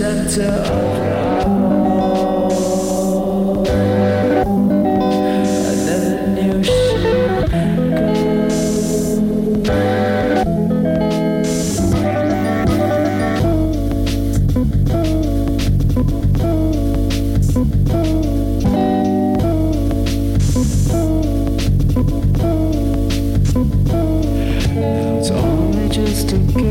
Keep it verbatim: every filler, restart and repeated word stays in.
center of it all. I never knew she'd It's only just a game.